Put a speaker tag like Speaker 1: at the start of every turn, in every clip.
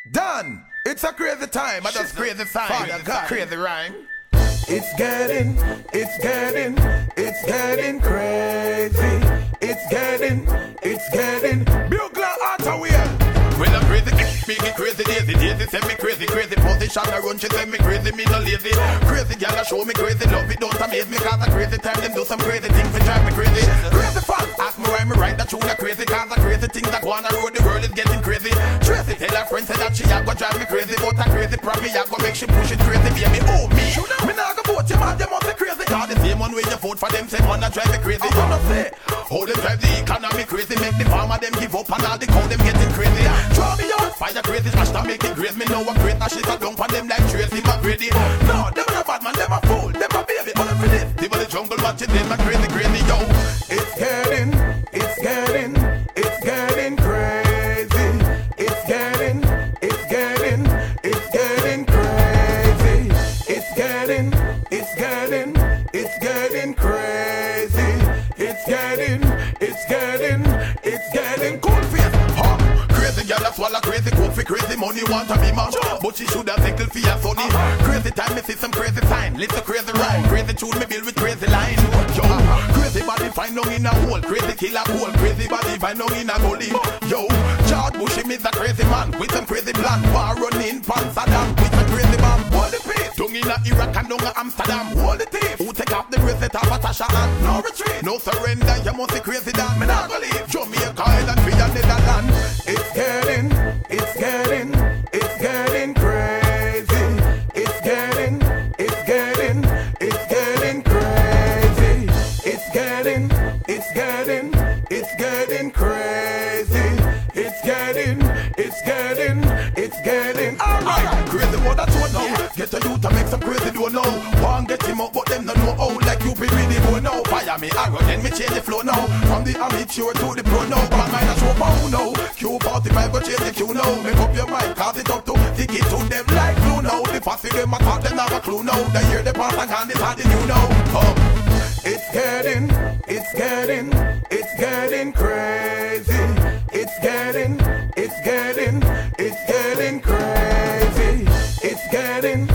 Speaker 1: Done. It's a crazy time. I just crazy sign. It's a crazy rhyme. It's getting crazy. It's getting Bugler Ottaway. When I'm crazy, make me crazy, daisy, send me crazy, position I run, she send me crazy, me no lazy. Crazy girl, I show me crazy, love it, don't amaze me, cause a crazy time, them do some crazy things, they drive me crazy. Crazy fun, ask me why me write that tune, a crazy, cause a crazy things that go on the road, the world is getting crazy. Tracy tell her friend, say that she a go drive me crazy, but a crazy probably a go make she push it crazy, baby, oh me. Me nah go vote you, man, them must be crazy, cause the same one way you vote for them, same one that drive me crazy. You know say, how them drive the economy crazy, make the farmer them give up, and all the cow them getting crazy. Draw me out, fire crazy, smash to make it great. Me know what great, and shit a dump on them like Tracy McGrady. No, them a bad man, them a fool, them a baby, all of this. They the jungle watching them a crazy, yo. It's getting crazy. It's getting crazy. It's getting crazy. It's getting cool face. Crazy girl a swallow crazy coffee, crazy money want to be man, but she should have taken for your sonny. Crazy time me see some crazy sign, little crazy rhyme, crazy tune me build with crazy line. Yo, crazy body find down in a hole, crazy killer cool, crazy body find down in a gully. Yo, George Bush him is a crazy man with some crazy plan, war running pants Saddam with a crazy bomb. Hold the pace, down in a Iraq and down in Amsterdam. Hold the thief, who take up the bracelet of Natasha and no retreat, no surrender. You must be crazy down, me not believe. Jamaica Island, we are Netherlands. It's getting crazy. It's getting crazy. It's getting crazy. It's getting alright. Crazy what that's what now. Get a youth to make some crazy do now. One get him up, but them don't know how. Like you be really go now. Fire me arrow, then me change the flow now. From the amateur to the pro now. But mine a show pound now. Q45 go change the Q now. Make up your mind, cause it up to the kid to them like blue now. The fussy them a talk, them have a clue now. They hear the pass and hand is hard, you know. It's getting crazy. It's getting crazy. It's getting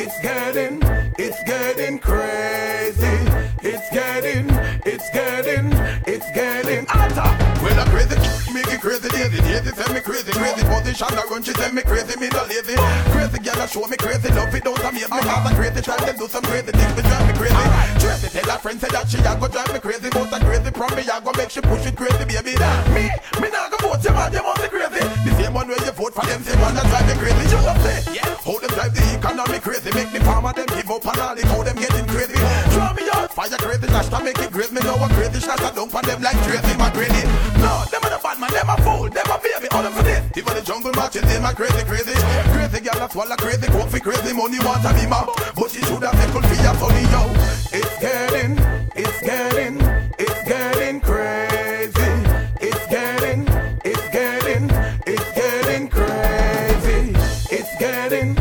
Speaker 1: crazy. It's getting well, I'm crazy, make it crazy, daisy, send me crazy, position I run, she send me crazy, me no lazy. Crazy girl, I show me crazy, love it, don't amaze me, cause a crazy try them do some crazy things, they drive me crazy. Tracy tell her friend, say that she a go drive me crazy, but a crazy from me, I go make she push it crazy, baby. Me not go vote you, man, you must be crazy. The same one where you vote for them, same one that drive me crazy. You know say, how them drive the economy crazy, make the farmer them give up and all the cow them getting crazy. Draw me out, fire crazy, dash to make it crazy, me know a crazy shot, I dump on them like Tracy McGrady. No, them are the bad man, them a fool, them a baby, all of this. Even the jungle matches, them a crazy. Crazy girl a swallow crazy coffee, crazy money want to be mob, but she should have settled for your sonny, yo. It's getting crazy. It's getting crazy. It's getting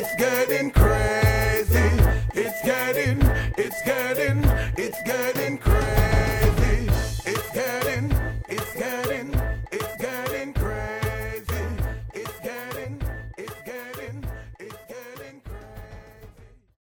Speaker 1: crazy. It's getting crazy.